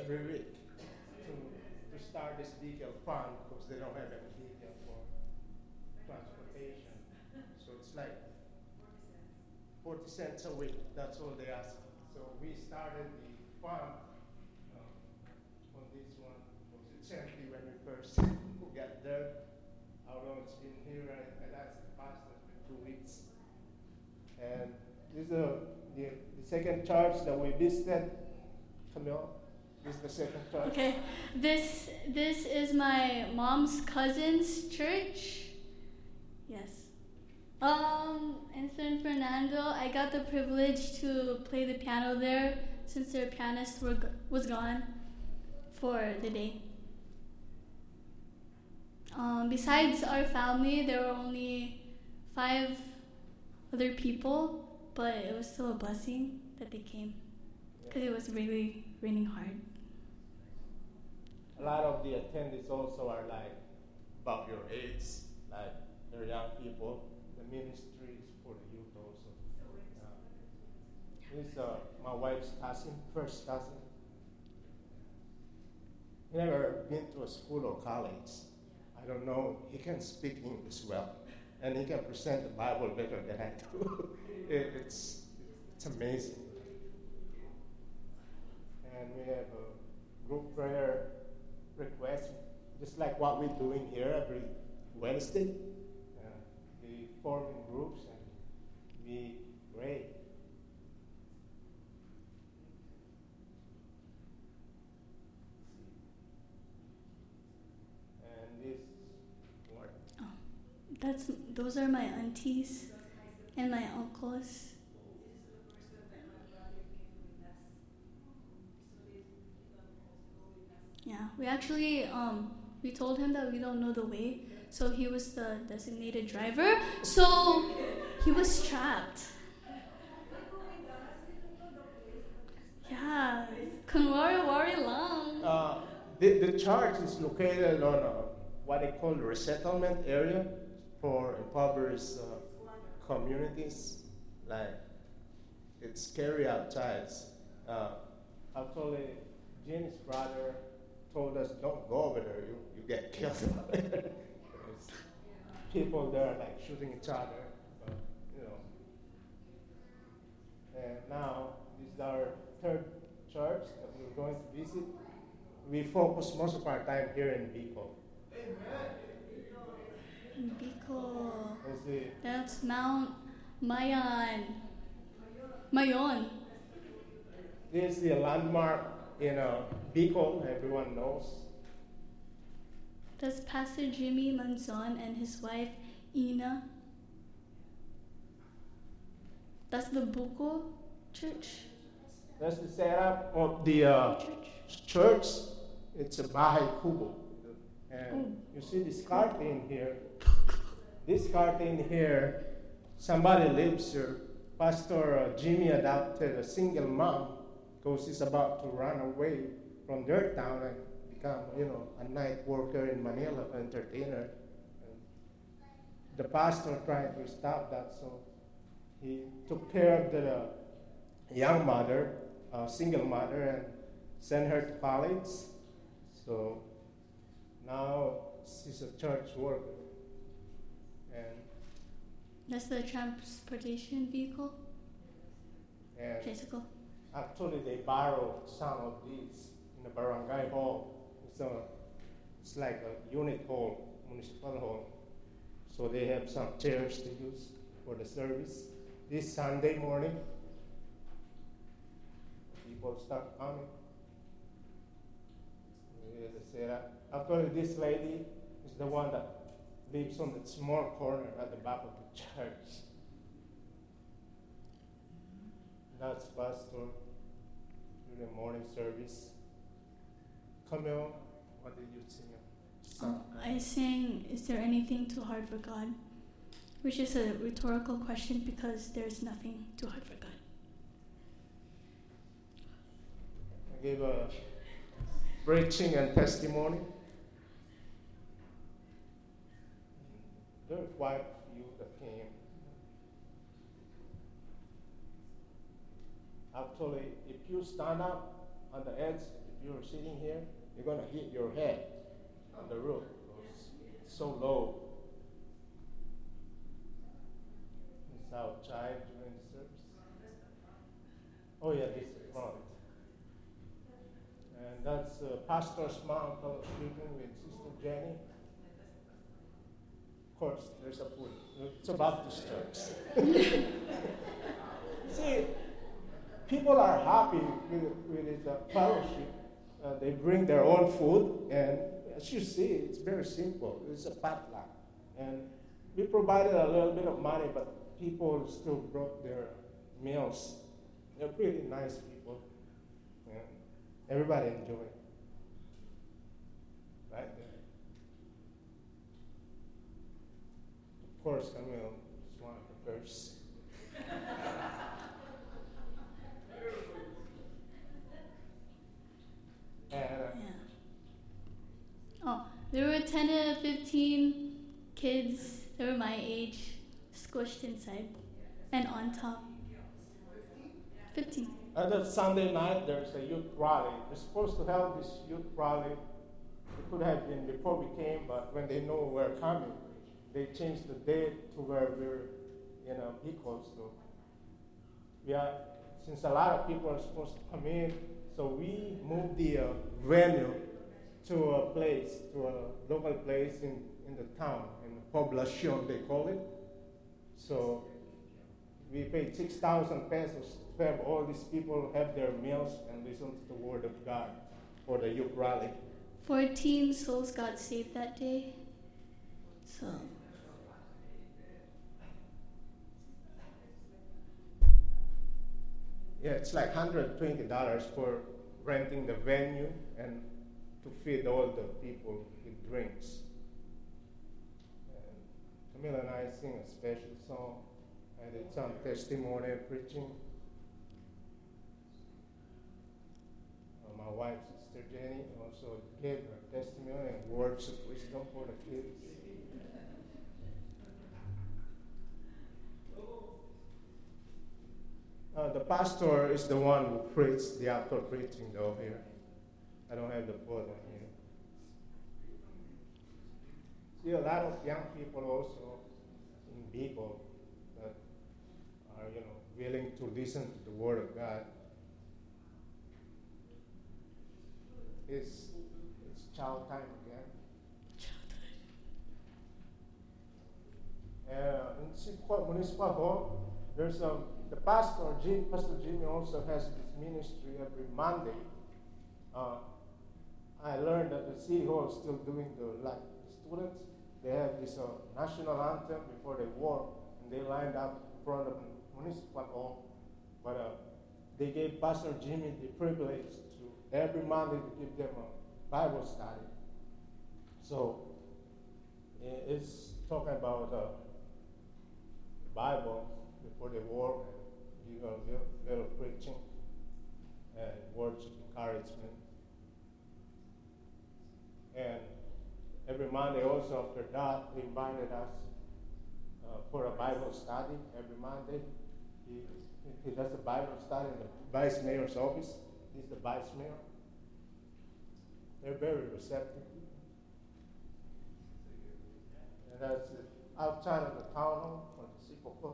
every week to start this decal fund because they don't have any decal for transportation. So it's like 40 cents a week. That's all they ask. So we started the fund on this one because it's empty when we first got there. How long it's been here? I asked the pastor for 2 weeks. And this is the second church that we visited. Camille, this is the second church. Okay, this is my mom's cousin's church. Yes. In San Fernando, I got the privilege to play the piano there since their pianist was gone for the day. Besides our family, there were only 5 other people, but it was still a blessing that they came because it was really raining hard. A lot of the attendees also are like about your age, like they're young people. The ministry is for the youth also. This is my wife's cousin, first cousin. He never been to a school or college. I don't know. He can speak English well, and he can present the Bible better than I do. It's amazing. And we have a group prayer request, just like what we're doing here every Wednesday. We form in groups and we pray. And this what? Oh, those are my aunties and my uncles. Yeah, we actually we told him that we don't know the way, so he was the designated driver. So he was trapped. Yeah, kunwari lang. The church is located on what they call the resettlement area for impoverished communities. Like, it's scary outside. Actually, Jenny's brother told us, don't go over there, you get killed. People there like shooting each other, but, And now, this is our third church that we're going to visit. We focus most of our time here in Bicol. Bicol. That's Mount Mayon. This is the landmark in Bicol, everyone knows. That's Pastor Jimmy Manzon and his wife Ina. That's the Buko church. That's the setup of the church. It's a Bahay Kubo. And you see this curtain here. This curtain here, somebody lives here. Pastor Jimmy adopted a single mom because he's about to run away from their town and become, a night worker in Manila, an entertainer. And the pastor tried to stop that, so he took care of the young mother, single mother, and sent her to college. So now she's a church worker. And that's the transportation vehicle? And Tricycle? Actually, they borrowed some of these in the barangay hall. It's like a unit hall, municipal hall. So they have some chairs to use for the service. This Sunday morning, people start coming. Actually, this lady is the one that lives on the small corner at the back of the church. That's pastor during the morning service. Camille, what did you sing? I sang, "Is there anything too hard for God?" Which is a rhetorical question because there's nothing too hard for God. I gave a preaching and testimony. There are quite a few that came. Actually, if you stand up on the edge, if you're sitting here, you're going to hit your head on the roof. It's so low. It's outside during the service. Oh yeah, this is the front. And that's Pastor's mom fellowshipping with Sister Jenny. Of course, there's a food. It's a Baptist church. See, people are happy with this fellowship. They bring their own food, and as you see, it's very simple. It's a potluck. And we provided a little bit of money, but people still brought their meals. They're pretty nice people. And everybody enjoyed it. Right there. Of course, Camille is one of the first. Oh, there were 10 to 15 kids that were my age squished inside and on top. 15. And that Sunday night, there's a youth rally. We're supposed to have this youth rally. It could have been before we came, but when they know we're coming, they changed the date to where we're in a vehicle. So since a lot of people are supposed to come in, so we moved the venue to a local place in the town, in the Poblacion, they call it. So we paid 6,000 pesos to have all these people have their meals and listen to the word of God for the youth rally. 14 souls got saved that day. So. Yeah, it's like $120 for renting the venue and to feed all the people with drinks. And Camila and I sing a special song. I did some testimony and preaching. My wife, Sister Jenny, also gave her testimony and words of wisdom for the kids. The pastor is the one who preached the actual preaching though here. I don't have the photo here. See a lot of young people also in people that are, willing to listen to the word of God. It's chow time again. In Sipquat Municipal Hall, there's the Pastor Jimmy also has this ministry every Monday. I learned that the City Hall is still doing the students. They have this national anthem before they walk, and they lined up in front of the Municipal Hall. But they gave Pastor Jimmy the privilege to every Monday to give them a Bible study. So it's talking about the Bible before they walk, and give a little preaching and words of encouragement. And every Monday also after that, he invited us for a Bible study every Monday. He does a Bible study in the Vice Mayor's office. He's the Vice Mayor. They're very receptive. And that's outside of the town hall on the Sipoko.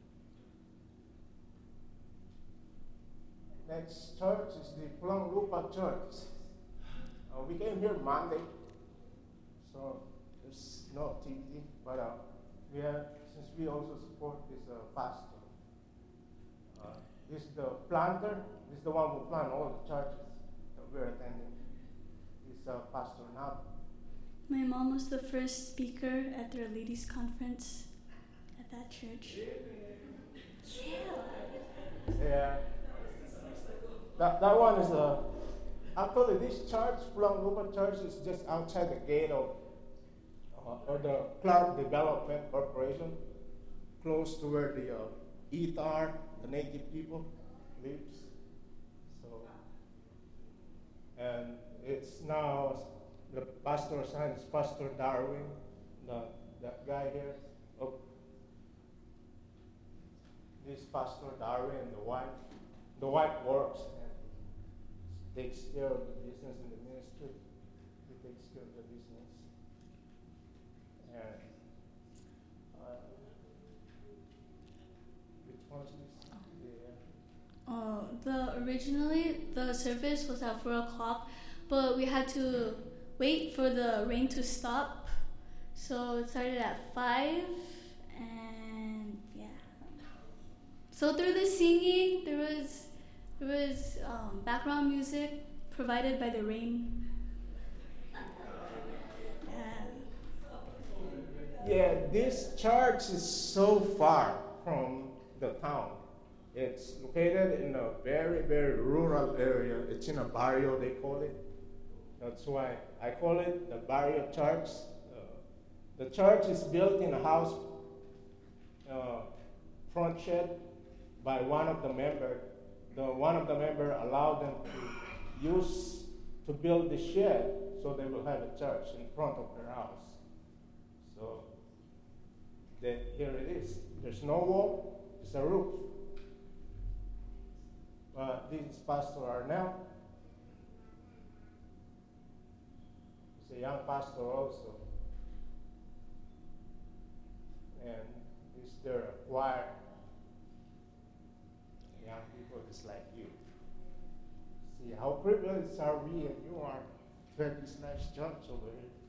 Next church is the Pulang Lupa Church. We came here Monday, so there's no activity, but since we also support this pastor. This is the planter. This is the one who planted all the churches that we're attending. This Pastor Nab. My mom was the first speaker at their ladies' conference at that church. Yeah. That one is actually this church, Pulang Lupa Church, is just outside the gate of the Clark Development Corporation, close to where the Itar, the native people, lives. So, and it's now the pastor's son is Pastor Darwin, that guy here. Oh, this Pastor Darwin and the wife works. takes care of the business in the ministry. He takes care of the business. And which one is this? Originally the service was at 4:00, but we had to wait for the rain to stop. So it started at 5, and yeah. So through the singing, there was background music provided by the rain. Yeah, this church is so far from the town. It's located in a very, very rural area. It's in a barrio, they call it. That's why I call it the barrio church. The church is built in a house front shed by one of the members. One of the members allowed them to build the shed so they will have a church in front of their house. So here it is. There's no wall, it's a roof. This is Pastor Arnell. He's a young pastor also. And this is their choir. Young people just like you. See how privileged are we and you are to have this nice church over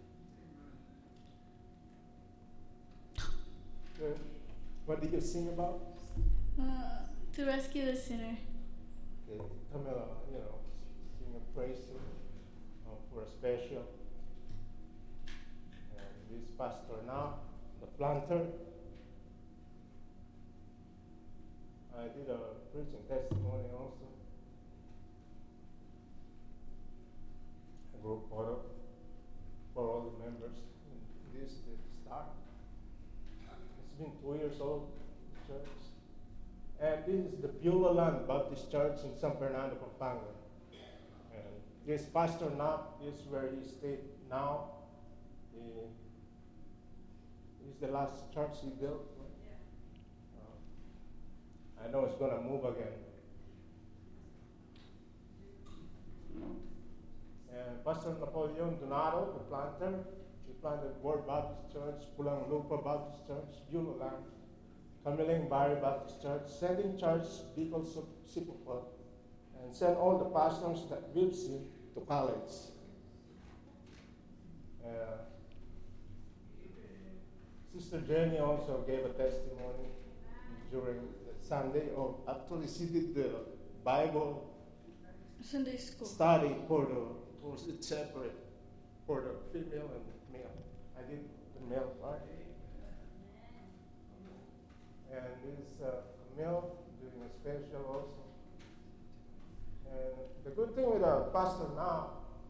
here. What did you sing about? To rescue the sinner. Okay, Camilla, sing a praise for a special. And this pastor now, the planter. I did a preaching testimony also. A group photo for all the members. And this is the start. It's been 2 years old, the church. And this is the Beulah Land Baptist Church in San Fernando, Pampanga. And this pastor now is where he stayed now. This is the last church he built. I know it's going to move again. And Pastor Napoleon Donato, the planter, he planted Word Baptist Church, Pulang Lupa Baptist Church, Beulah Land, Camiling Barrio Baptist Church, Sending Church, Beacons of Sipopol, and sent all the pastors that lives in to college. Sister Jenny also gave a testimony during Sunday. Actually, she did the Bible Sunday school study it's separate for the female and male. I did the male part. And this Camille doing a special also. And the good thing with a pastor now,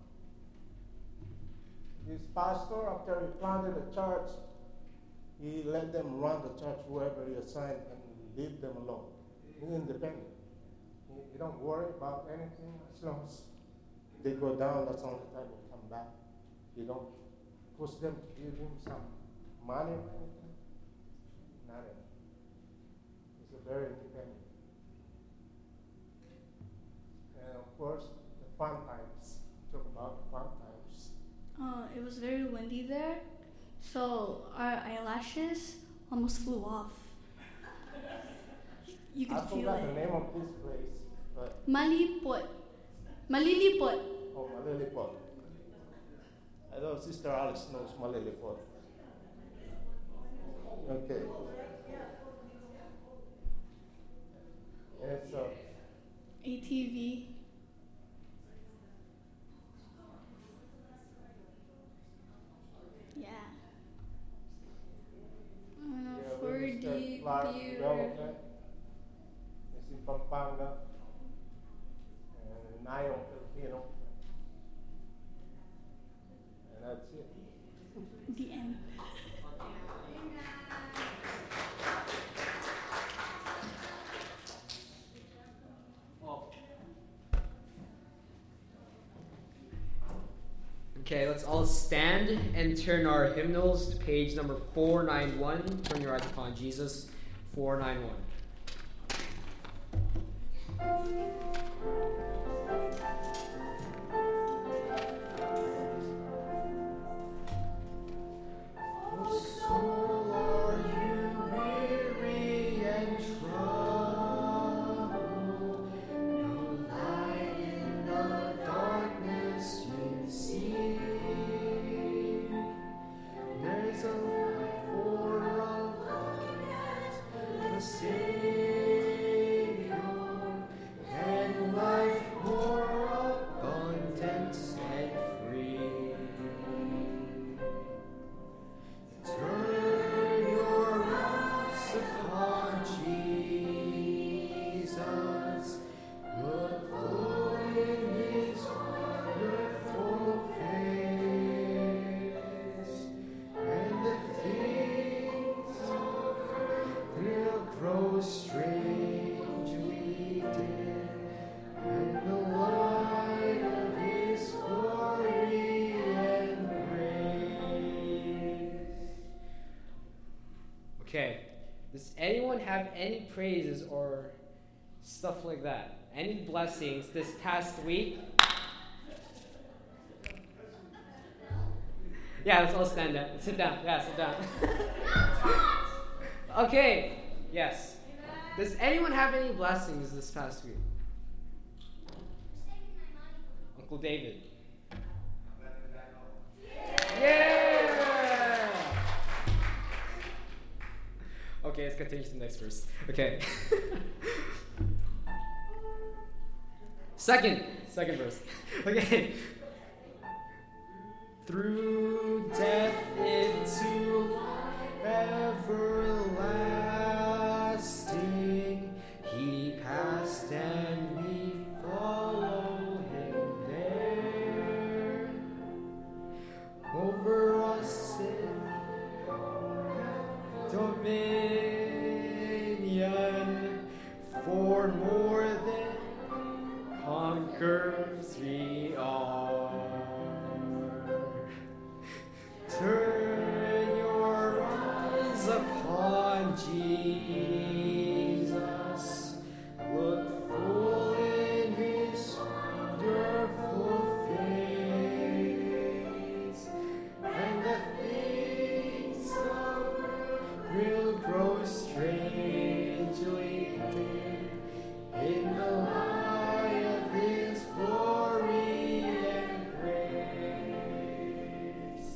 this pastor, after he planted a church, he let them run the church wherever he assigned and leave them alone. He's independent. He don't worry about anything. As long as they go down, that's the only time they come back. You don't push them to give him some money or anything. Nothing. He's a very independent. And of course, the fun times. Talk about the fun times. It was very windy there, so our eyelashes almost flew off. You could feel it. I forgot the name of this place, but Malilipot. Oh, Malilipot. I know Sister Alice knows Malilipot. Okay. It's ATV. Yeah. For the Clark Development. It's in Pampanga. And Nayong, Filipino. And that's it. The end. Okay, let's all stand and turn our hymnals to page number 491. Turn your eyes upon Jesus, 491. Savior, and life more abundant and free. Turn your eyes upon Jesus, look full in his wonderful face, and the things will grow strangely dim in the light of his glory and grace. Okay, does anyone have any praises or stuff like that? Any blessings this past week? Yeah, let's all stand up. Sit down. Yeah, sit down. Okay, yes. Does anyone have any blessings this past week? Uncle David. Yeah! Okay, let's continue to the next verse. Okay. Second verse. Okay. Through death into everlasting, he passed and we follow him there. Over us sin, dominion, for more than conquerors we are. Turn your eyes upon Jesus, look full in his wonderful face, and the things of earth will grow strangely dim in the light of his glory and grace.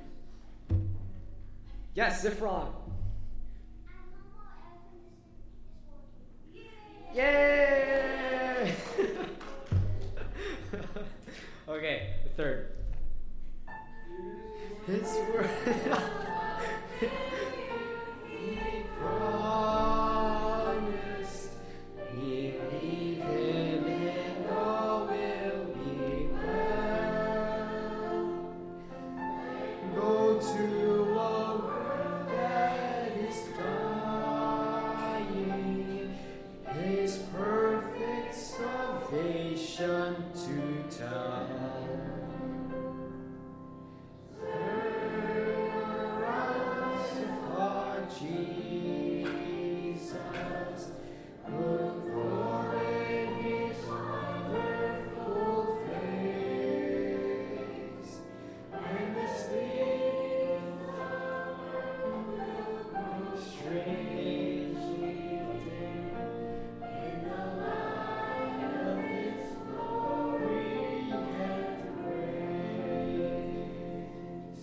Yes, Zifron. Yay! Okay, the third. His word. He promised, believe him and all will be well. Go to a world that is dying, his perfect salvation to tell. Turn your eyes upon Jesus, look for in his wonderful face, and the things strangely dim in the light of his glory and grace.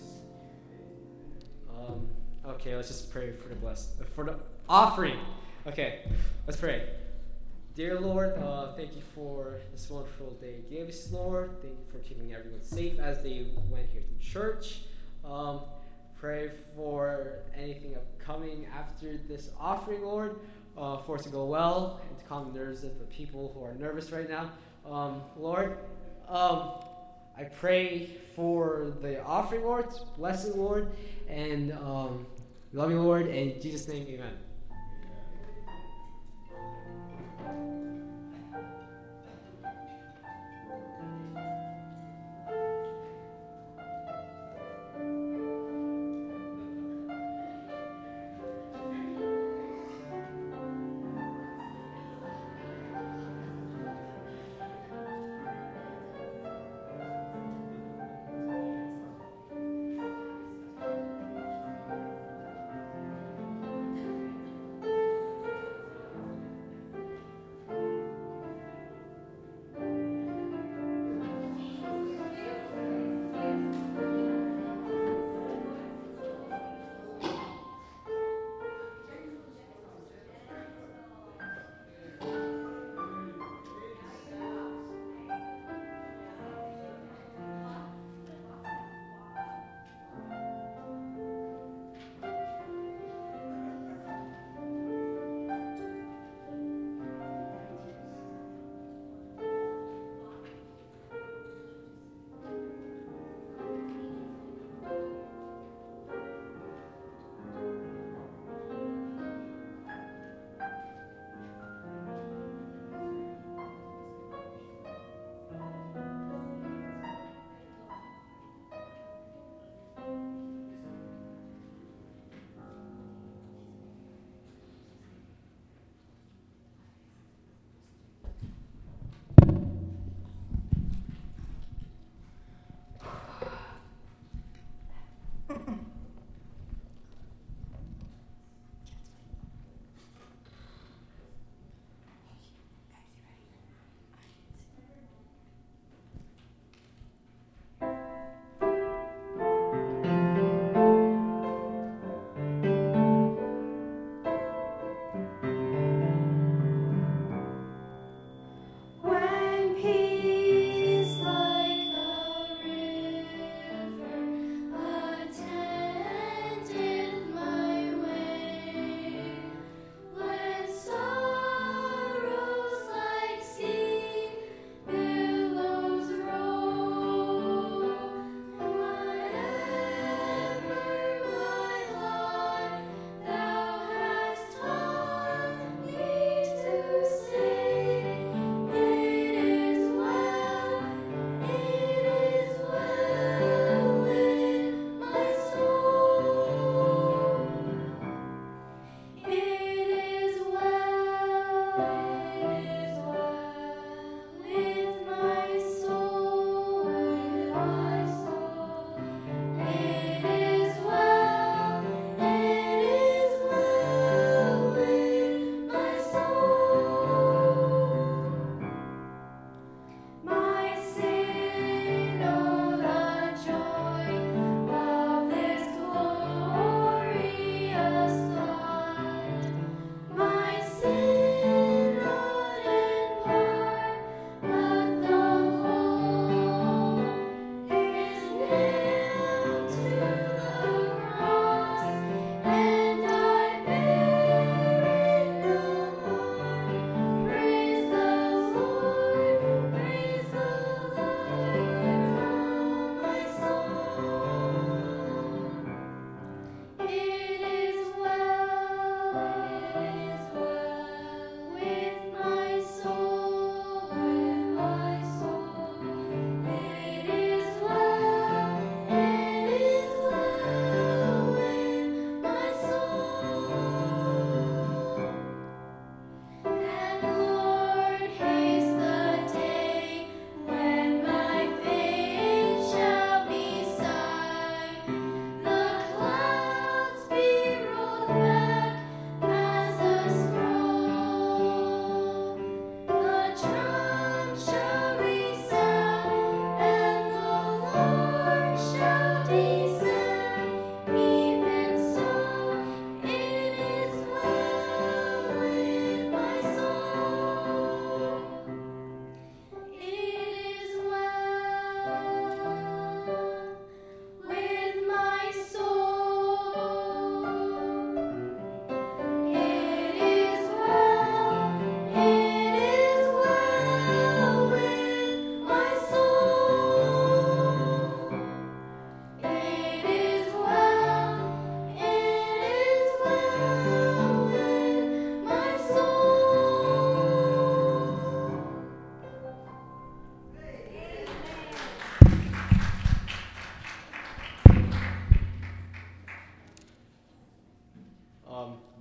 Okay, let's just pray for the offering. Okay, let's pray. Dear Lord, thank you for this wonderful day you gave us, Lord. Thank you for keeping everyone safe as they went here to church. Pray for anything upcoming after this offering, Lord, for it to go well and to calm the nerves of the people who are nervous right now. Lord, I pray for the offering, Lord, bless it, Lord, and we love you, Lord, and in Jesus' name, amen.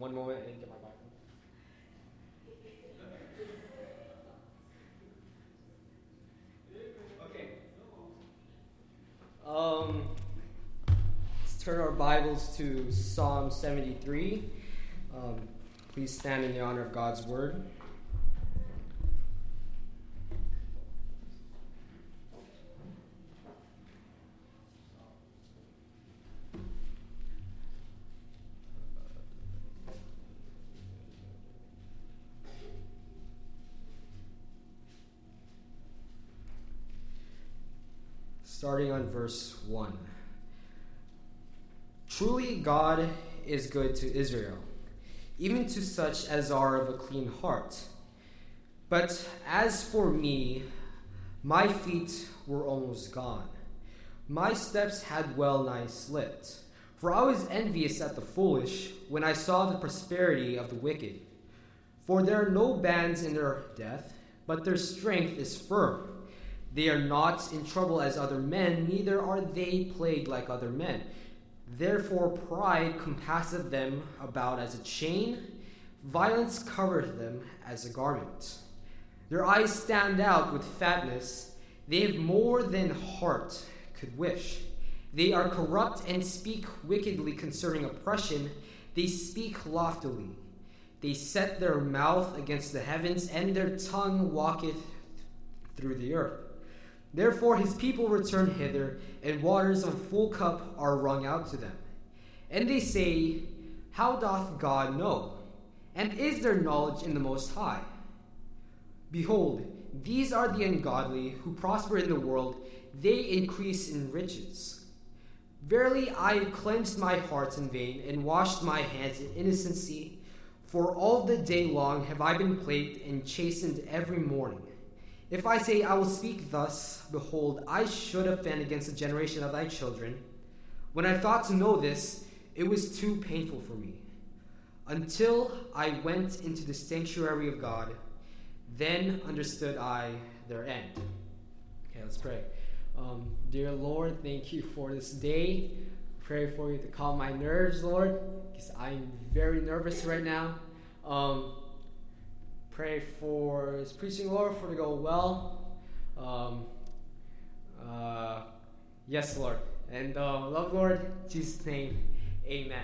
one moment and get my Bible. Okay. Let's turn our Bibles to Psalm 73. Please stand in the honor of God's word. Starting on verse 1. Truly God is good to Israel, even to such as are of a clean heart. But as for me, my feet were almost gone. My steps had well nigh slipped. For I was envious at the foolish when I saw the prosperity of the wicked. For there are no bands in their death, but their strength is firm. They are not in trouble as other men, neither are they plagued like other men. Therefore pride compasseth them about as a chain, violence covereth them as a garment. Their eyes stand out with fatness, they have more than heart could wish. They are corrupt and speak wickedly concerning oppression, they speak loftily. They set their mouth against the heavens, and their tongue walketh through the earth. Therefore his people return hither, and waters of full cup are wrung out to them. And they say, how doth God know? And is there knowledge in the Most High? Behold, these are the ungodly who prosper in the world, they increase in riches. Verily I have cleansed my heart in vain, and washed my hands in innocency. For all the day long have I been plagued and chastened every morning. If I say I will speak thus, behold, I should offend against the generation of thy children. When I thought to know this, it was too painful for me. Until I went into the sanctuary of God, then understood I their end. Okay, let's pray. Dear Lord, thank you for this day. Pray for you to calm my nerves, Lord, because I'm very nervous right now. Pray for his preaching, Lord, for it to go well. Yes, Lord. And love, Lord, in Jesus' name, amen.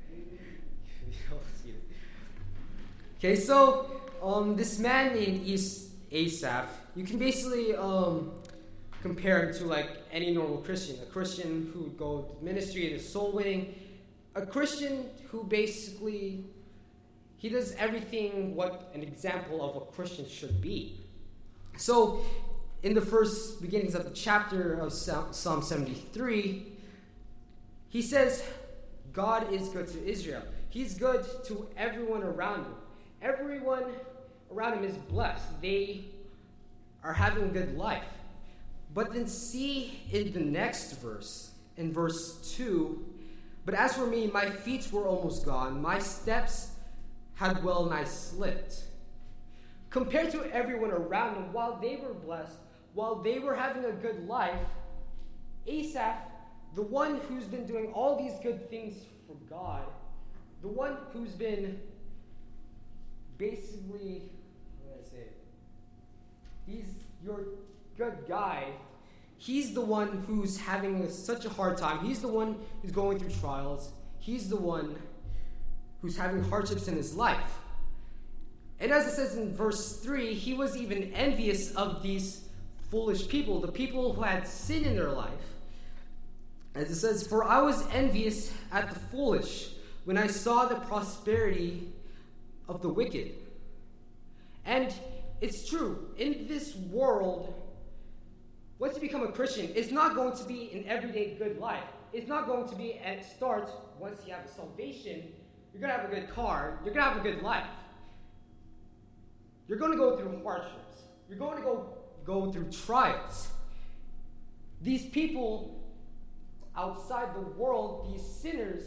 Okay, so this man named Asaph, you can basically compare him to like any normal Christian. A Christian who would go to ministry and is soul winning. A Christian who basically he does everything what an example of a Christian should be. So, in the first beginnings of the chapter of Psalm 73, he says, God is good to Israel. He's good to everyone around him. Everyone around him is blessed. They are having a good life. But then see in the next verse, in verse 2, but as for me, my feet were almost gone. My steps had well nigh slipped. Compared to everyone around him, while they were blessed, while they were having a good life, Asaph, the one who's been doing all these good things for God, the one who's been basically, how do I say it? He's your good guy. He's the one who's having such a hard time. He's the one who's going through trials. He's the one who's having hardships in his life. And as it says in verse 3, he was even envious of these foolish people, the people who had sin in their life. As it says, for I was envious at the foolish when I saw the prosperity of the wicked. And it's true, in this world, once you become a Christian, it's not going to be an everyday good life. It's not going to be at start, once you have a salvation, you're going to have a good car, you're going to have a good life. You're going to go through hardships. You're going to go through trials. These people outside the world, these sinners,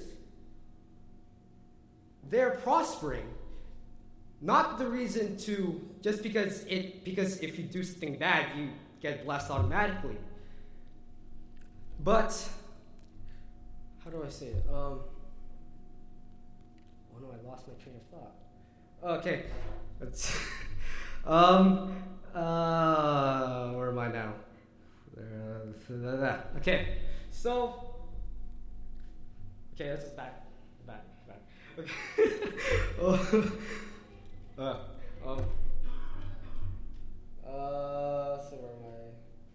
they're prospering. Not the reason to, just because if you do something bad, you get blessed automatically. But, how do I say it? What no, I lost my train of thought. Okay. Let's where am I now? Okay. So okay, let's just back. Okay. So where am I?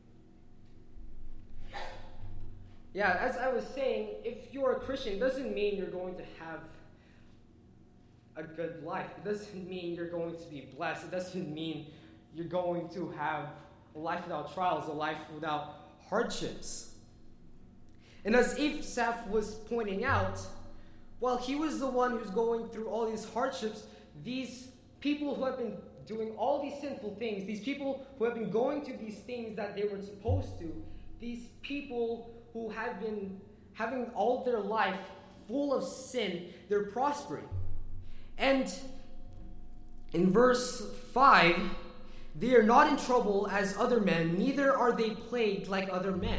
Yeah, as I was saying, if you're a Christian, it doesn't mean you're going to have a good life. It doesn't mean you're going to be blessed. It doesn't mean you're going to have a life without trials, a life without hardships. And as Asaph was pointing out, while he was the one who's going through all these hardships, these people who have been doing all these sinful things, these people who have been going to these things that they weren't supposed to, these people who have been having all their life full of sin, they're prospering. And in verse 5, they are not in trouble as other men, neither are they plagued like other men.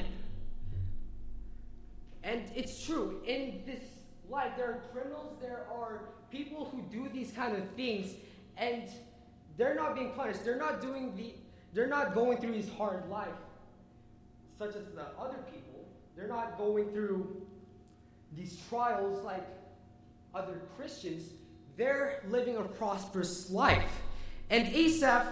And it's true, in this life, there are criminals, there are people who do these kind of things, and they're not being punished. They're not going through this hard life, such as the other people. They're not going through these trials like other Christians. They're living a prosperous life. And Asaph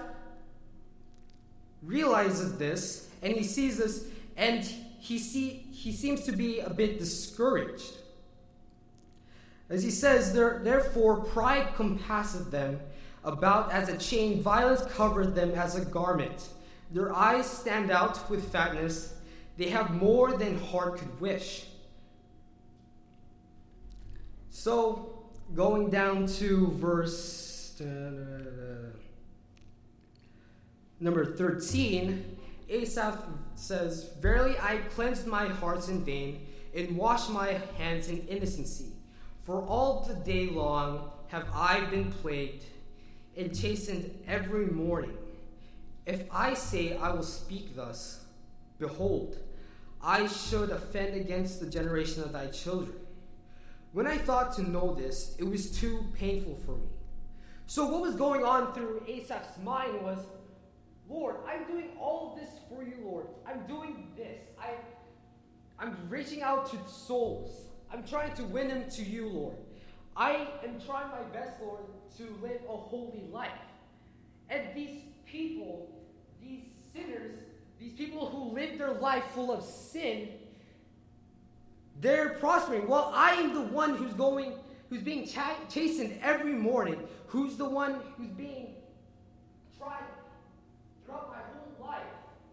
realizes this, and he sees this, and he seems to be a bit discouraged. As he says, therefore pride compasseth them about as a chain, violence covered them as a garment. Their eyes stand out with fatness, they have more than heart could wish. So, going down to verse number 13, Asaph says, verily I cleansed my heart in vain, and washed my hands in innocency. For all the day long have I been plagued, and chastened every morning. If I say I will speak thus, behold, I should offend against the generation of thy children. When I thought to know this, it was too painful for me. So what was going on through Asaph's mind was, Lord, I'm doing all of this for you, Lord. I'm doing this. I'm reaching out to souls. I'm trying to win them to you, Lord. I am trying my best, Lord, to live a holy life. And these people, these sinners, these people who live their life full of sin, they're prospering. While I am the one who's being chastened every morning, who's the one who's being tried throughout my whole life.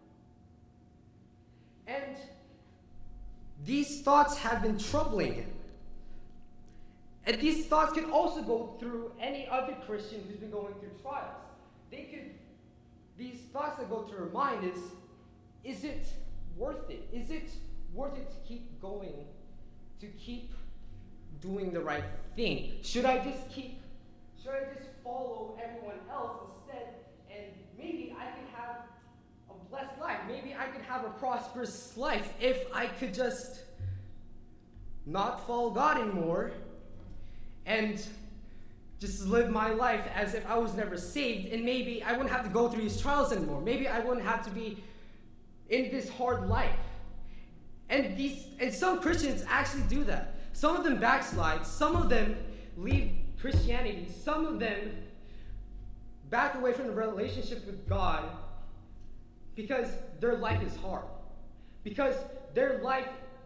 And these thoughts have been troubling him. And these thoughts can also go through any other Christian who's been going through trials. These thoughts that go through her mind is it worth it? Is it worth it to keep going, to keep doing the right thing? Should I just follow everyone else instead, and maybe I can have a blessed life. Maybe I could have a prosperous life if I could just not follow God anymore and just live my life as if I was never saved, and maybe I wouldn't have to go through these trials anymore. Maybe I wouldn't have to be in this hard life. And some Christians actually do that. Some of them backslide. Some of them leave Christianity. Some of them back away from the relationship with God because their life is hard. Because their life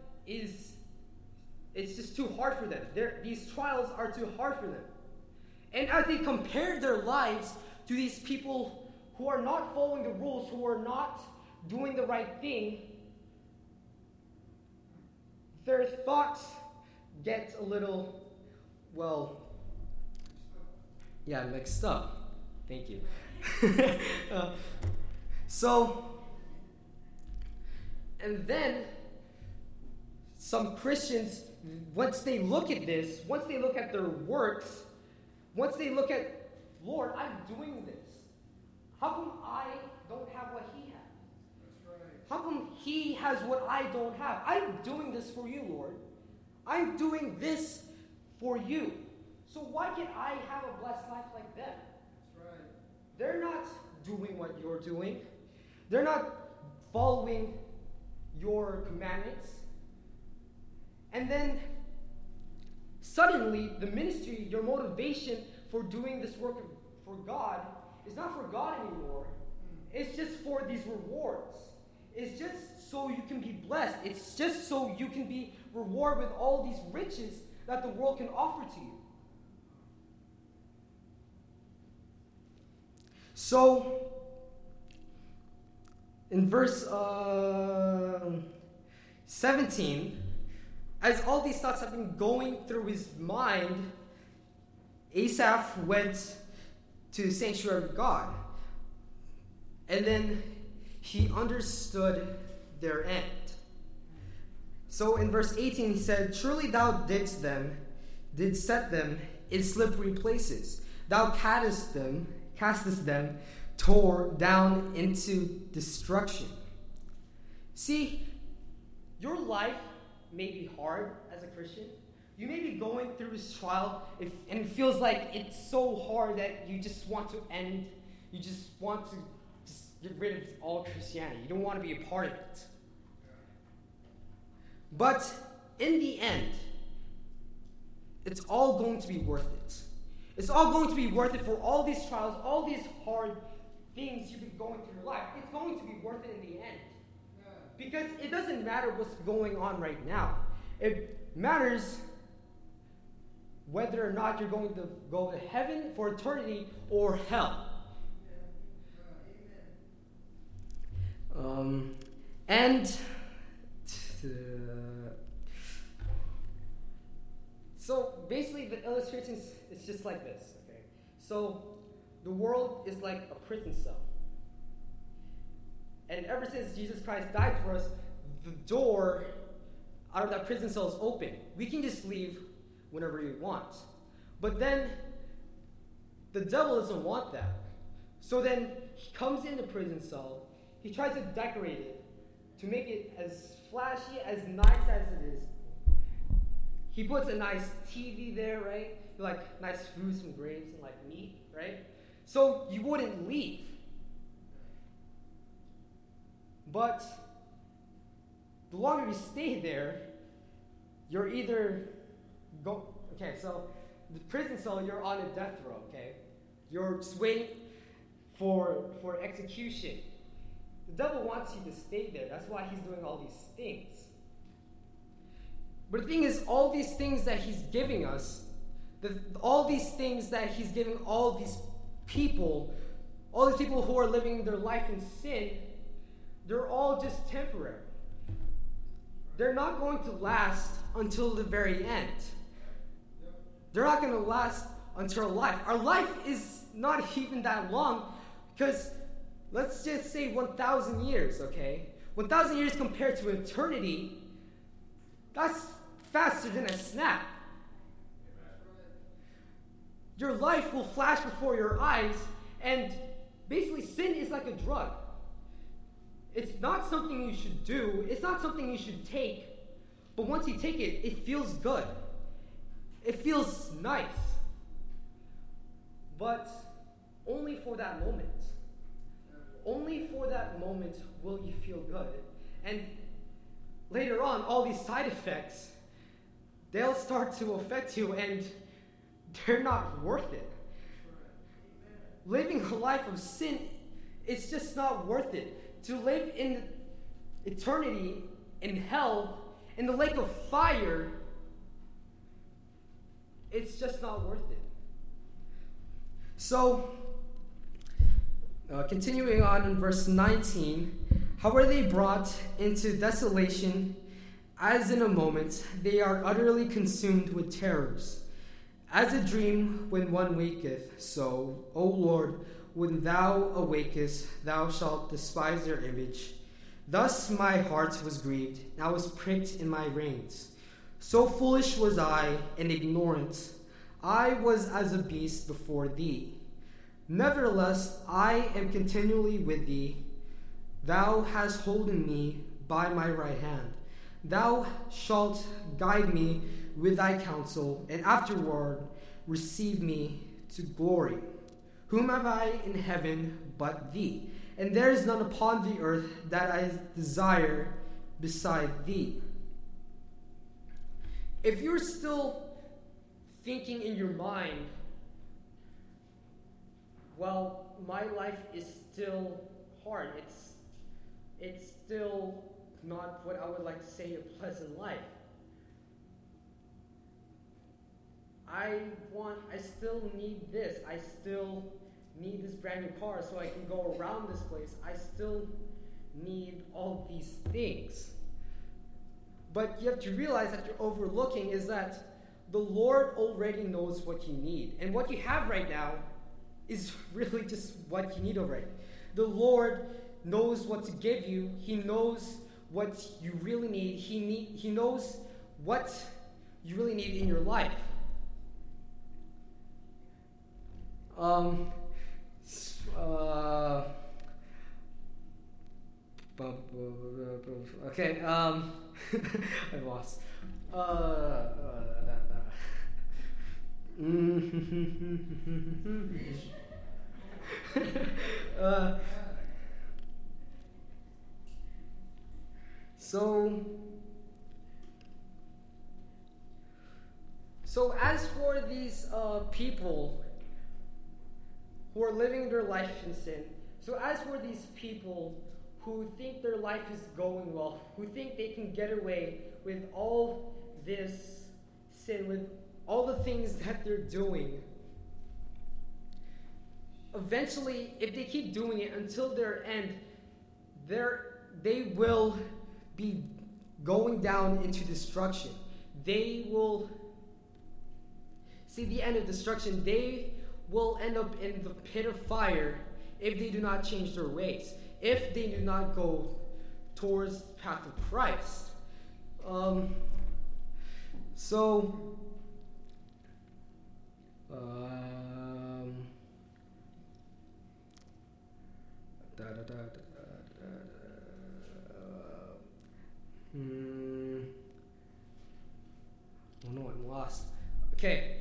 it's just too hard for them. These trials are too hard for them. And as they compare their lives to these people who are not following the rules, who are not doing the right thing, their thoughts get a little, mixed up. Thank you. And then some Christians, once they look at this, once they look at their works, once they look at, Lord, I'm doing this. How come I don't have what he has? That's right. How come he has what I don't have? I'm doing this for you, Lord. I'm doing this for you. So why can't I have a blessed life like them? That's right. They're not doing what you're doing. They're not following your commandments. And then suddenly the ministry, your motivation for doing this work for God is not for God anymore. It's just for these rewards. It's just so you can be blessed. It's just so you can be rewarded with all these riches that the world can offer to you. So, in verse 17, as all these thoughts have been going through his mind, Asaph went to the sanctuary of God. And then he understood their end. So in verse 18 he said, "Surely thou didst set them in slippery places. Thou castest them tore down into destruction." See, your life may be hard as a Christian. You may be going through this trial and it feels like it's so hard that you just want to end. You just want to just get rid of all Christianity. You don't want to be a part of it. But in the end, it's all going to be worth it. It's all going to be worth it for all these trials, all these hard things you've been going through your life. It's going to be worth it in the end. Because it doesn't matter what's going on right now. It matters whether or not you're going to go to heaven for eternity or hell. So basically the illustration is just like this, okay? So the world is like a prison cell. And ever since Jesus Christ died for us, the door out of that prison cell is open. We can just leave whenever we want. But then the devil doesn't want that. So then he comes in the prison cell, he tries to decorate it to make it as flashy, as nice as it is. He puts a nice TV there, right? Like nice food, some grapes and like meat, right? So you wouldn't leave. But the longer you stay there, you're either so the prison cell, you're on a death row, okay? You're just waiting for execution. The devil wants you to stay there. That's why he's doing all these things. But the thing is, all these things that he's giving us, all these things that he's giving all these people who are living their life in sin, they're all just temporary. They're not going to last until the very end. They're not going to last until our life. Our life is not even that long because let's just say 1,000 years, okay? 1,000 years compared to eternity, that's faster than a snap. Your life will flash before your eyes, and basically sin is like a drug. It's not something you should do. It's not something you should take. But once you take it, it feels good. It feels nice. But only for that moment. Only for that moment will you feel good. And later on, all these side effects, they'll start to affect you, and they're not worth it. Living a life of sin, it's just not worth it. To live in eternity, in hell, in the lake of fire, it's just not worth it. So, continuing on in verse 19, how are they brought into desolation, as in a moment they are utterly consumed with terrors. As a dream when one waketh, so, O Lord, when thou awakest, thou shalt despise their image. Thus my heart was grieved, and I was pricked in my reins. So foolish was I, and ignorant. I was as a beast before thee. Nevertheless, I am continually with thee. Thou hast holden me by my right hand. Thou shalt guide me with thy counsel, and afterward receive me to glory. Whom have I in heaven but thee? And there is none upon the earth that I desire beside thee. If you're still thinking in your mind, well, my life is still hard. It's still not what I would like to say a pleasant life. I still need this. I still need this brand new car so I can go around this place. I still need all these things. But you have to realize that you're overlooking is that the Lord already knows what you need. And what you have right now is really just what you need already. The Lord knows what to give you. He knows what you really need. He knows what you really need in your life. Okay, I lost. So as for these people who are living their life in sin, so as for these people who think their life is going well, who think they can get away with all this sin, with all the things that they're doing, eventually, if they keep doing it until their end, they will be going down into destruction. They will see the end of destruction. They will end up in the pit of fire if they do not change their ways, if they do not go towards the path of Christ. Oh no, I'm lost. Okay.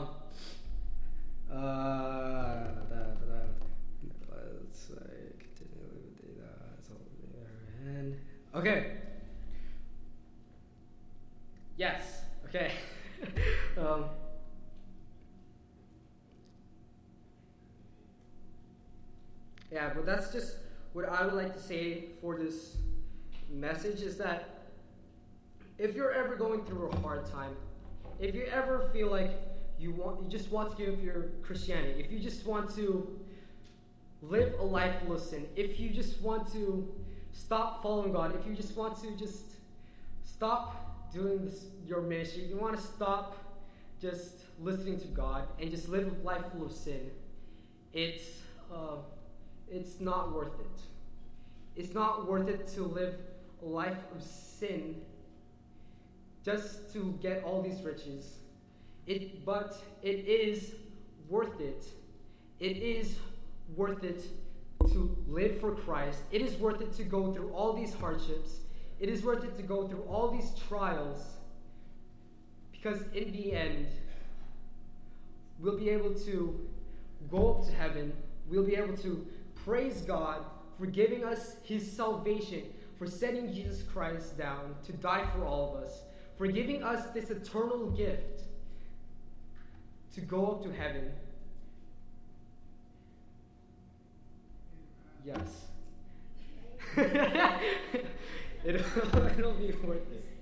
Let's continue with data. It's all there. And okay. Yes. Okay. Yeah, but that's just what I would like to say for this message is that if you're ever going through a hard time, if you ever feel like you just want to give up your Christianity, if you just want to live a life full of sin, if you just want to stop following God, if you just want to just stop doing your ministry, if you want to stop just listening to God and just live a life full of sin, it's not worth it. It's not worth it to live a life of sin just to get all these riches. But it is worth it. It is worth it to live for Christ. It is worth it to go through all these hardships. It is worth it to go through all these trials, because in the end, we'll be able to go up to heaven. We'll be able to praise God for giving us His salvation, for sending Jesus Christ down to die for all of us, for giving us this eternal gift to go up to heaven. Yes. It'll be worth it.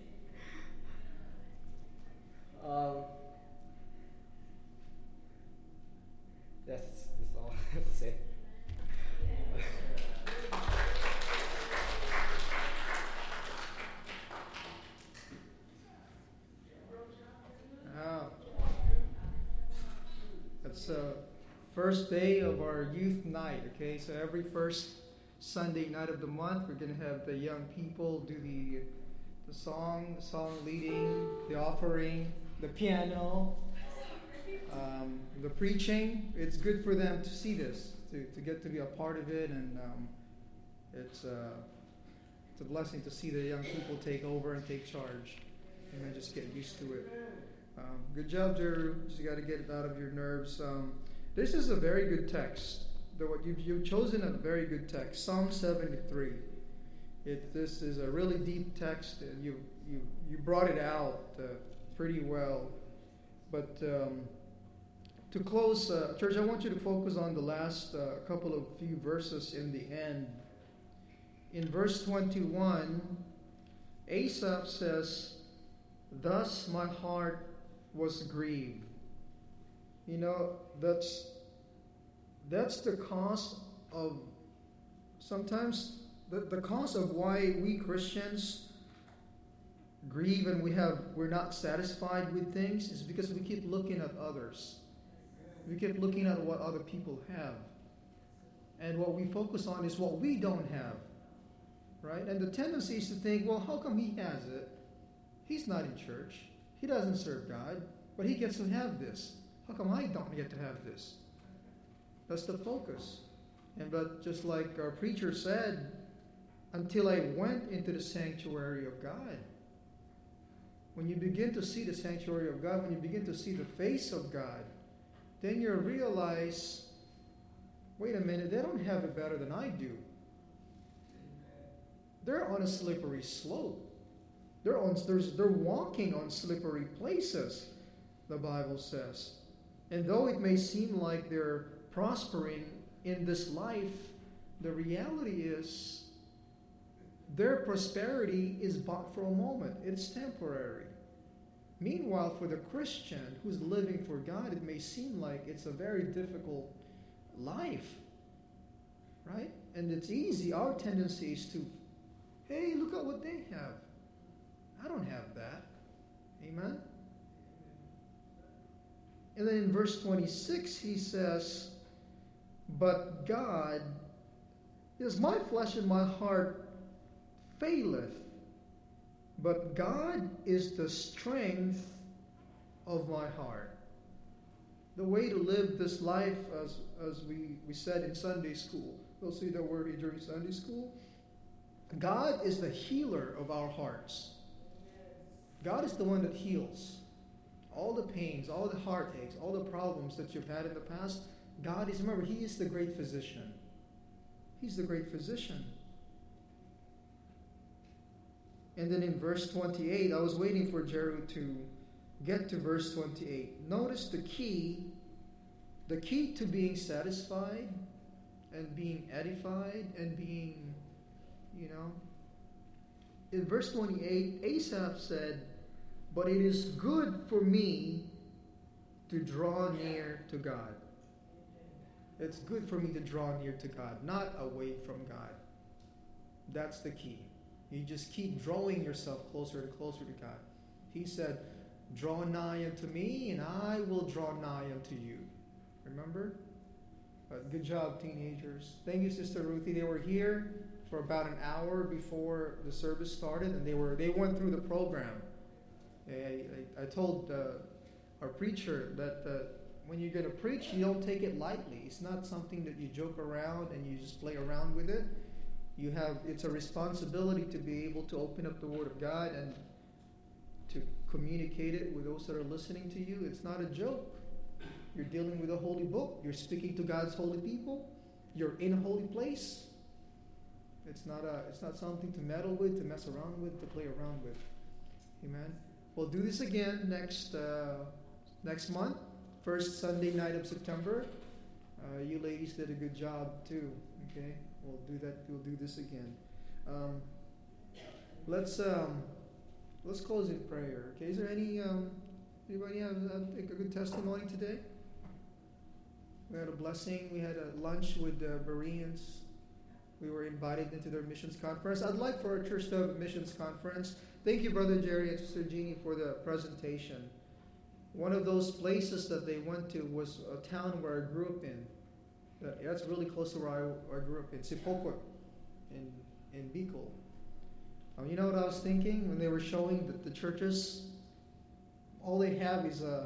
That's all I have to say. It's the first day of our youth night, okay? So every first Sunday night of the month, we're going to have the young people do the song leading, the offering, the piano, the preaching. It's good for them to see this, to get to be a part of it, and it's a blessing to see the young people take over and take charge, and then just get used to it. Good job, Drew. Just got to get it out of your nerves. This is a very good text. You've chosen a very good text, Psalm 73. This is a really deep text, and you brought it out pretty well. But to close, church, I want you to focus on the last couple of few verses in the end. In verse 21, Asaph says, "Thus my heart was grieved." You know, that's the cause of sometimes the cause of why we Christians grieve and we're not satisfied with things is because we keep looking at others. We keep looking at what other people have. And what we focus on is what we don't have. Right? And the tendency is to think, well, how come he has it? He's not in church. He doesn't serve God, but he gets to have this. How come I don't get to have this? That's the focus. But just like our preacher said, until I went into the sanctuary of God. When you begin to see the sanctuary of God, when you begin to see the face of God, then you realize, wait a minute, they don't have it better than I do. They're on a slippery slope. They're walking on slippery places, the Bible says. And though it may seem like they're prospering in this life, the reality is their prosperity is but for a moment. It's temporary. Meanwhile, for the Christian who's living for God, it may seem like it's a very difficult life. Right? And it's easy. Our tendency is to, hey, look at what they have. I don't have that. Amen? And then in verse 26, he says, "But God, is my flesh and my heart faileth, but God is the strength of my heart." The way to live this life, as we said in Sunday school, those of you that were here during Sunday school, God is the healer of our hearts. God is the one that heals. All the pains, all the heartaches, all the problems that you've had in the past, God is, remember, He is the great physician. He's the great physician. And then in verse 28, I was waiting for Jeru to get to verse 28. Notice the key to being satisfied and being edified and being, in verse 28, Asaph said, "But it is good for me to draw near to God." It's good for me to draw near to God, not away from God. That's the key. You just keep drawing yourself closer and closer to God. He said, "Draw nigh unto me, and I will draw nigh unto you." Remember? Good job, teenagers. Thank you, Sister Ruthie. They were here for about an hour before the service started, and they went through the program. I told our preacher that when you're going to preach, you don't take it lightly. It's not something that you joke around and you just play around with it. It's a responsibility to be able to open up the Word of God and to communicate it with those that are listening to you. It's not a joke. You're dealing with a holy book. You're speaking to God's holy people. You're in a holy place. It's not something to meddle with, to mess around with, to play around with. Amen. We'll do this again next month, first Sunday night of September. You ladies did a good job too. Okay, we'll do that. We'll do this again. Let's close in prayer. Okay, is there anybody have a good testimony today? We had a blessing. We had a lunch with the Bereans. We were invited into their missions conference. I'd like for our church to have a missions conference. Thank you, Brother Jerry and Sister Jeannie, for the presentation. One of those places that they went to was a town where I grew up in. That's really close to where I grew up in, Sipokot, in Bicol. You know what I was thinking when they were showing the churches? All they have is a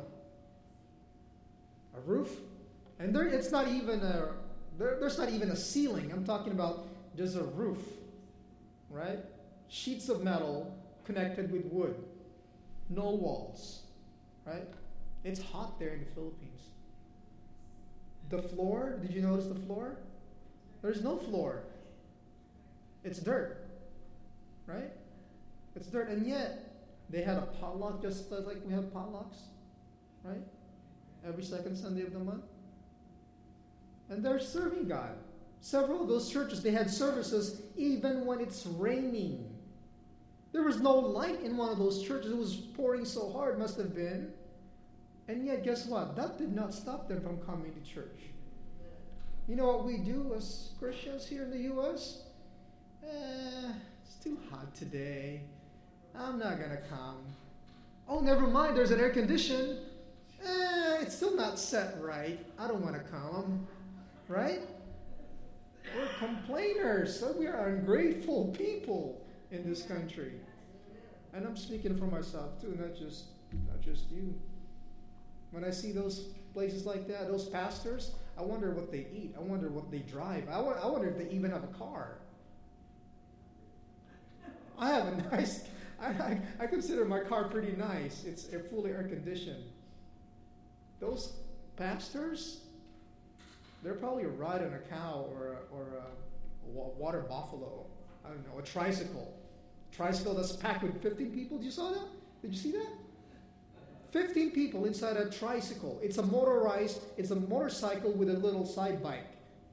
roof, and there's not even a ceiling. I'm talking about just a roof, right? Sheets of metal connected with wood, no walls. right? It's hot there in the Philippines. The floor, did you notice the floor? There's no floor. It's dirt, right? It's dirt, and yet they had a potluck just like we have potlucks, right? Every second Sunday of the month. And they're serving God. Several of those churches, they had services even when it's raining. There was no light in one of those churches. It was pouring so hard, must have been. And yet, guess what? That did not stop them from coming to church. You know what we do as Christians here in the U.S.? It's too hot today. I'm not going to come. Oh, never mind. There's an air condition. It's still not set right. I don't want to come. Right? We're complainers. So we are ungrateful people in this country. And I'm speaking for myself too, not just you. When I see those places like that, those pastors, I wonder what they eat. I wonder what they drive. I wonder if they even have a car. I have a nice, I consider my car pretty nice. It's fully air conditioned. Those pastors, they're probably riding a cow or a water buffalo. I don't know, a tricycle. Tricycle that's packed with 15 people. Did you saw that? Did you see that? 15 people inside a tricycle. It's a motorcycle with a little side bike.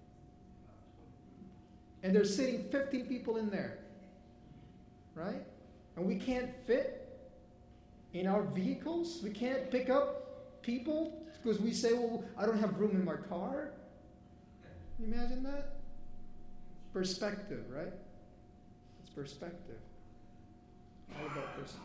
And they're sitting 15 people in there. Right? And we can't fit in our vehicles. We can't pick up people because we say, well, I don't have room in my car. Can you imagine that? Perspective, right? It's perspective. All about perspective.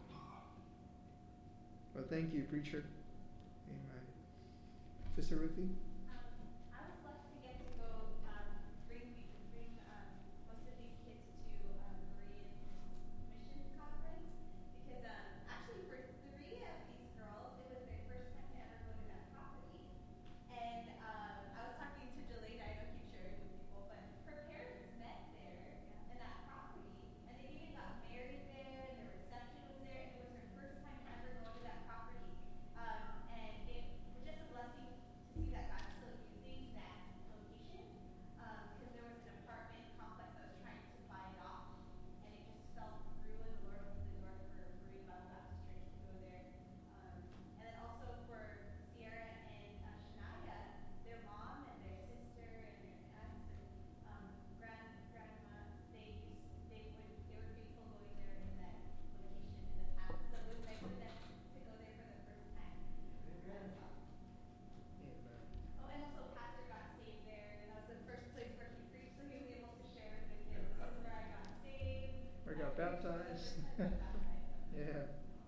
Well, thank you, preacher. Amen. Sister Ruthie? I was blessed to get to go bring most of these kids to Korean missions conference because actually for 3 of these girls, it was their first time to ever go to that property. And I was talking to Jelena, I don't keep sharing with people, but her parents met there in that property, and they even got married there, and their reception was there, and it was her first time ever going to that property. And it was just a blessing to see that God still using that location, because there was an apartment complex that was trying to buy it off, and it just fell through, and the Lord opened the door for Berean Bible Baptist Church to go there. And then also for Sierra and Shania, their mom and their sister and their aunts and grandma, they were faithful going there in that location in the past. So it was nice for them to go there for the first time. As well. Oh, and also Pastor got saved there, and that was the first place where he preached, so he was able to share with the kids, this is where I got saved. Or got baptized. Got baptized. Yeah.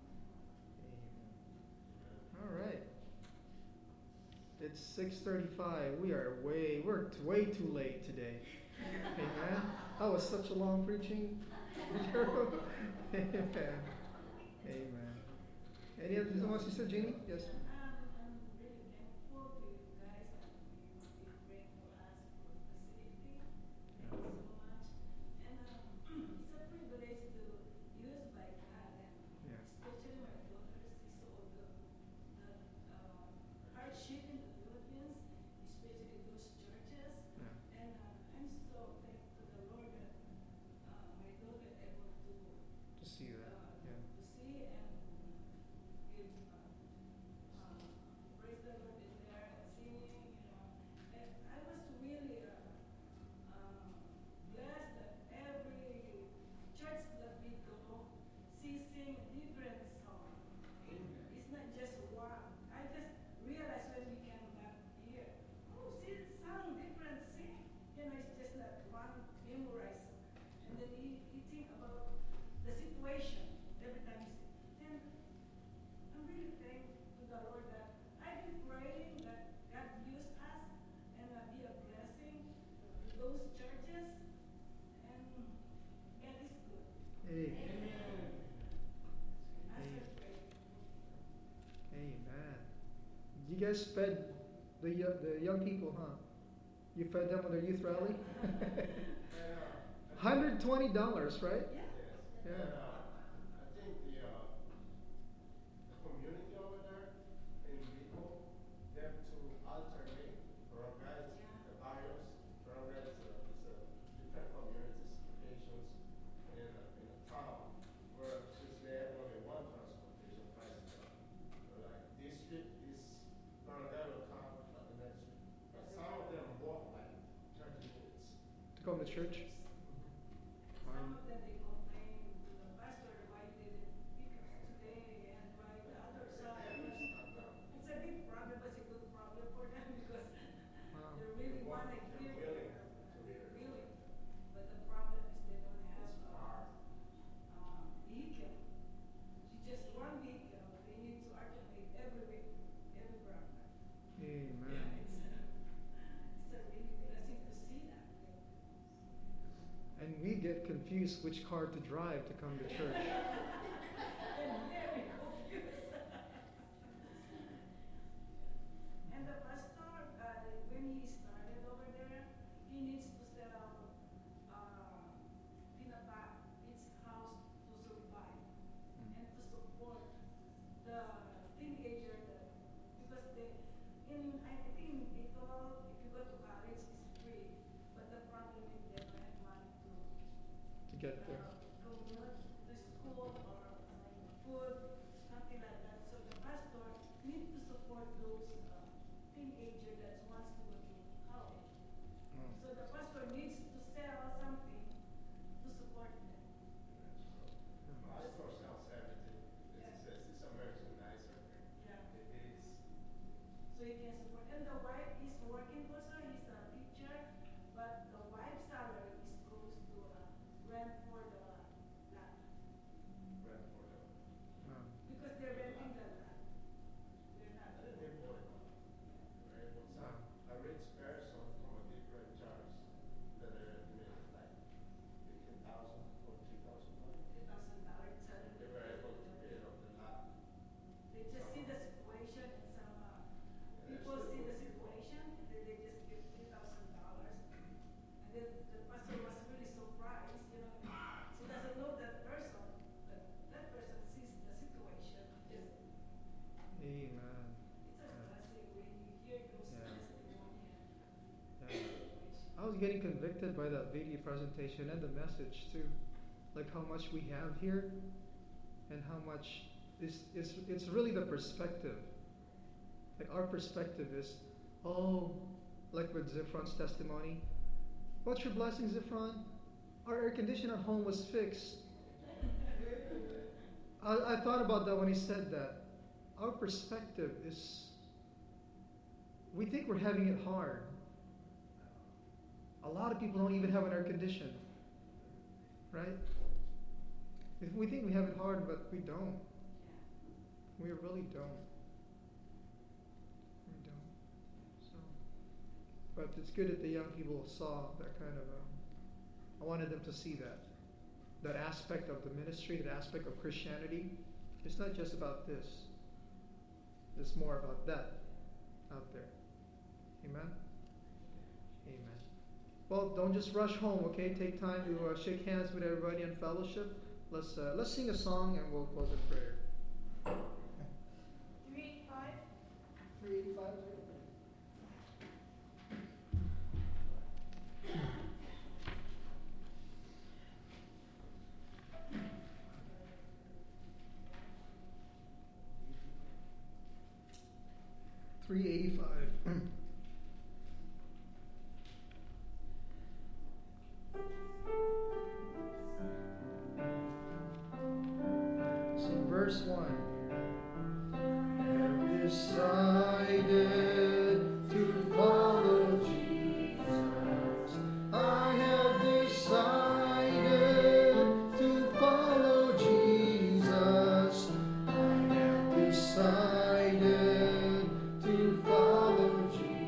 All right. It's 6:35. We're way too late today. Amen. That was such a long preaching. Amen. Amen. Any other someone, Sister Jeannie? Yes. I'm really thankful to you guys and you praying for us for facility. Thank you so much. And it's a privilege to use by God, and especially my daughter, she saw the hardship in the Philippines, especially those churches. Yeah. And I'm so thankful to the Lord that my daughter able To see that. Yeah. to see and give praise the Lord in there and singing, And I was really blessed that every church that we go, she sing different song. It's not just one. I just realized when we came back here, oh, she sang different sing. It's just not one memorized. And then you think about the situation every time you sing. And I'm really thankful to the Lord that I've been praying that God use us and be a blessing to those churches. And God is good. Amen. As I pray. Amen. You guys fed the young people, huh? You fed them on their youth rally? $120, right? Yeah. Yeah. I think the community over there church? Some of them they complain to the pastor why he didn't pick us today and why the other side. It's a big problem, but it's a good problem for them because Wow. they really want to hear it. Really. But the problem is they don't have vehicle. It's just one vehicle. They need to alternate every week, every program. Amen. Yeah, it's a really blessing to see that. And we get confused which car to drive to come to church. And very confused. And the pastor, when he started over there, he needs to sell Pinaba, its house to survive and to support the teenager that, because I think in Bicol, if you go to college, it's free, but the problem is they don't have money To get there. commute to school or food, something like that. So the pastor needs to support those teenagers that wants to go to college. Oh. So the pastor needs to sell something to support them. My store sells everything. It's American nicer. Yeah. It is. So he can support. And the wife is working also. He's a teacher, but the wife's salary is goes to rent for the lot. Rent for them. Wow. Because they're renting the lot. They're not. I didn't hear more. Very well. Wow. A rich person from a different church that are like 15,000 or 3,000 money. $2,000 salary. They were able to pay off the lot. They just see the situation and some people see the situation and then they just give $3,000. And then the pastor was really surprised, you know. She doesn't know that person, but that person sees the situation. Just, Amen. it's a blessing when you hear those Yeah. testimony and Yeah. situation. I was getting convicted by that video presentation and the message too. Like how much we have here and how much it's really the perspective. Like our perspective is, oh, like with Zifron's testimony. What's your blessing, Zifron? Our air conditioner at home was fixed. I thought about that when he said that. Our perspective is, we think we're having it hard. A lot of people don't even have an air conditioner, right? We think we have it hard, but we don't. We really don't. We don't. So, but it's good that the young people saw that kind of. I wanted them to see that aspect of the ministry, that aspect of Christianity. It's not just about this. It's more about that out there. Amen. Amen. Well, don't just rush home, okay? Take time to shake hands with everybody in fellowship. Let's sing a song and we'll close in prayer. 385. 385. $385. Sing verse 1. Have decided to follow Jesus. I have decided to follow Jesus. I have decided to follow Jesus.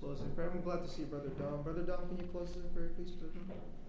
close in prayer. I'm glad to see Brother Dom. Brother Dom, can you close us in prayer, please? Brother Dom?